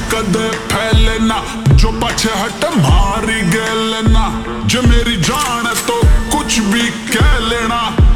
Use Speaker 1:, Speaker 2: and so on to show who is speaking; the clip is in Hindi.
Speaker 1: कदे फैले ना, जो पीछे हट मारी गेले ना। जो मेरी जान है तो कुछ भी कह लेना।